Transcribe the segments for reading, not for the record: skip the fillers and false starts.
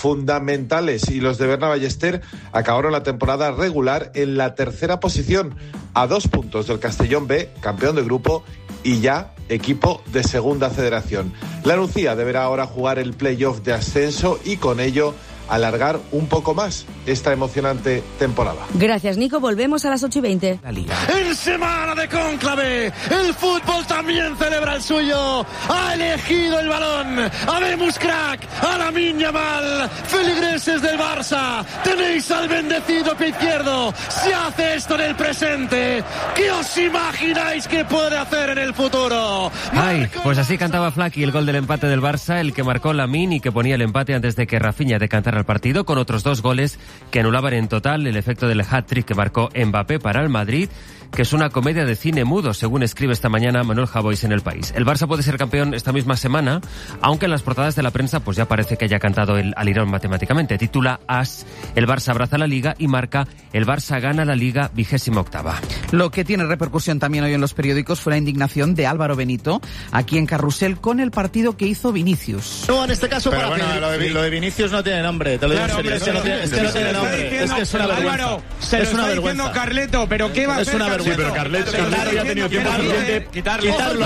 fundamentales y los de Berna Ballester acabaron la temporada regular en la tercera posición, a 2 puntos del Castellón B, campeón de grupo y ya equipo de segunda federación. La Nucía deberá ahora jugar el playoff de ascenso y con ello alargar un poco más esta emocionante temporada. Gracias, Nico. Volvemos a las 8:20. La Liga. En semana de cónclave, el fútbol también celebra el suyo. Ha elegido el balón. Habemos crack, a Lamine Yamal. Feligreses del Barça, tenéis al bendecido pie izquierdo. Se hace esto en el presente. ¿Qué os imagináis que puede hacer en el futuro? Ay, pues así cantaba Flaky el gol del empate del Barça, el que marcó Lamine y que ponía el empate antes de que Rafinha decantara al partido, con otros 2 goles que anulaban en total el efecto del hat-trick que marcó Mbappé para el Madrid, que es una comedia de cine mudo, según escribe esta mañana Manuel Javois en El País. El Barça puede ser campeón esta misma semana, aunque en las portadas de la prensa pues ya parece que haya cantado el alirón matemáticamente. Titula AS, el Barça abraza la Liga, y marca el Barça gana la Liga 28ª. Lo que tiene repercusión también hoy en los periódicos fue la indignación de Álvaro Benito, aquí en Carrusel, con el partido que hizo Vinicius. No, en este caso pero para bueno, lo de Vinicius no tiene nombre, te lo digo en serio. Es que no tiene nombre. Es que es una vergüenza. Álvaro, se lo está diciendo Carleto, pero ¿qué va a hacer? Es una vergüenza. Sí, pero Carleto ya ha tenido tiempo suficiente. Quitarlo.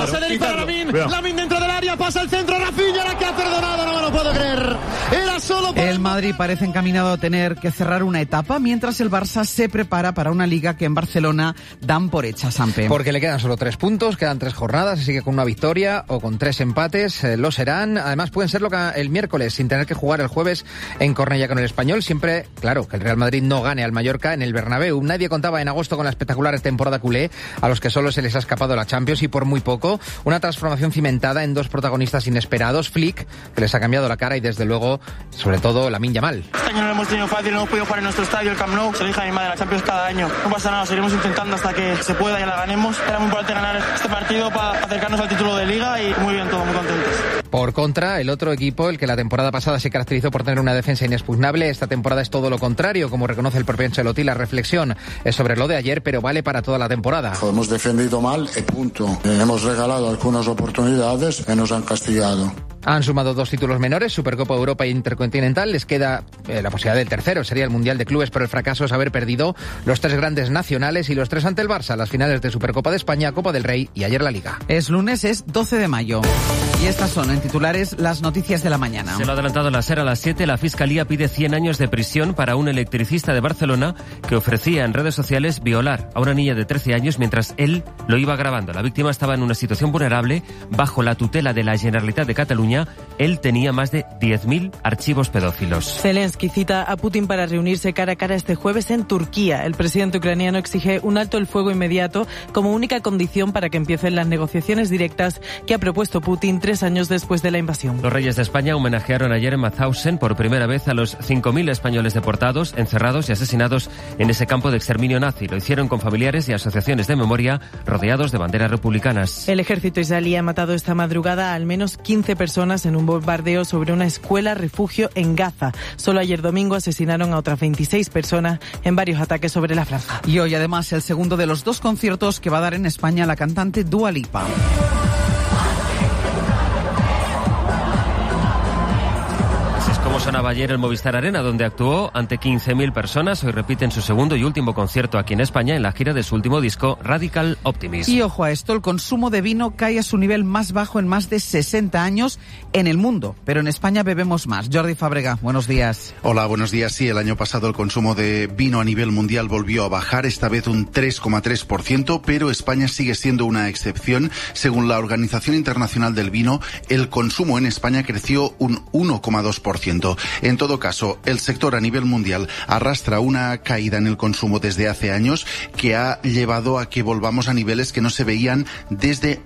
Lamine dentro del área, pasa el centro, Rafinha, la que ha perdonado, no me lo puedo creer. Era solo para... El Madrid parece encaminado a tener que cerrar una etapa, mientras el Barça se prepara para una Liga que en Barcelona dan por hecha, Sampe. Porque le quedan solo 3 puntos, quedan 3 jornadas, así que con una victoria o con 3 empates lo serán. Además pueden serlo el miércoles, sin tener que jugar el jueves en Cornellà con el Español. Siempre, claro, que el Real Madrid no gane al Mallorca en el Bernabéu. Nadie contaba en agosto con la espectacular temporada culé, a los que solo se les ha escapado la Champions, y por muy poco. Una transformación cimentada en 2 protagonistas inesperados. Flick, que les ha cambiado la cara, y desde luego, sobre todo, Lamine Yamal. Este año no lo hemos tenido fácil, no hemos podido jugar en nuestro estadio, el Camp Nou. Se elige a mi madre la Champions cada año. No pasa nada, seguiremos intentando hasta que se pueda y la ganemos. Era muy importante ganar este partido para acercarnos al título de Liga, y muy bien todo, muy contentos. Por contra, el otro equipo, el que la temporada pasada se caracterizó por tener una defensa inexpugnable, esta temporada es todo lo contrario, como reconoce el propio Ancelotti. La reflexión es sobre lo de ayer, pero vale para toda la temporada. Hemos defendido mal y punto. Hemos regalado algunas oportunidades y nos han castigado. Han sumado 2 títulos menores, Supercopa Europa e Intercontinental. Les queda la posibilidad del tercero, sería el Mundial de Clubes, pero el fracaso es haber perdido los 3 grandes nacionales y los 3 ante el Barça, las finales de Supercopa de España, Copa del Rey y ayer la Liga. Es lunes, es 12 de mayo. Y estas son, en titulares, las noticias de la mañana. Se lo ha adelantado la SER a las 7. La Fiscalía pide 100 años de prisión para un electricista de Barcelona que ofrecía en redes sociales violar a una niña de 13 años mientras él lo iba grabando. La víctima estaba en una situación vulnerable bajo la tutela de la Generalitat de Cataluña. Él tenía más de 10.000 archivos pedófilos. Zelensky cita a Putin para reunirse cara a cara este jueves en Turquía. El presidente ucraniano exige un alto el fuego inmediato como única condición para que empiecen las negociaciones directas que ha propuesto Putin 3 años después de la invasión. Los Reyes de España homenajearon ayer en Mauthausen por primera vez a los 5.000 españoles deportados, encerrados y asesinados en ese campo de exterminio nazi. Lo hicieron con familiares y asociaciones de memoria rodeados de banderas republicanas. El ejército israelí ha matado esta madrugada a al menos 15 personas en un bombardeo sobre una escuela refugio en Gaza. Solo ayer domingo asesinaron a otras 26 personas en varios ataques sobre la franja. Y hoy además el segundo de los 2 conciertos que va a dar en España la cantante Dua Lipa. Como sonaba ayer el Movistar Arena, donde actuó ante 15.000 personas. Hoy repiten su segundo y último concierto aquí en España en la gira de su último disco, Radical Optimism. Y ojo a esto, el consumo de vino cae a su nivel más bajo en más de 60 años en el mundo, pero en España bebemos más. Jordi Fábrega, buenos días. Hola, buenos días. Sí, el año pasado el consumo de vino a nivel mundial volvió a bajar, esta vez un 3,3%, pero España sigue siendo una excepción. Según la Organización Internacional del Vino, el consumo en España creció un 1,2%. En todo caso, el sector a nivel mundial arrastra una caída en el consumo desde hace años que ha llevado a que volvamos a niveles que no se veían desde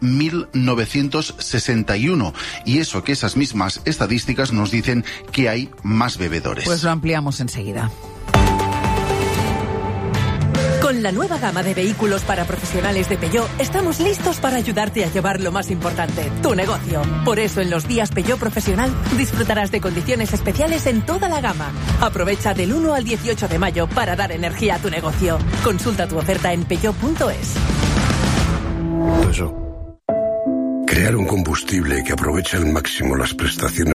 1961. Y eso que esas mismas estadísticas nos dicen que hay más bebedores. Pues lo ampliamos enseguida. Con la nueva gama de vehículos para profesionales de Peugeot, estamos listos para ayudarte a llevar lo más importante, tu negocio. Por eso en los días Peugeot Profesional disfrutarás de condiciones especiales en toda la gama. Aprovecha del 1 al 18 de mayo para dar energía a tu negocio. Consulta tu oferta en peugeot.es. Crear un combustible que aproveche al máximo las prestaciones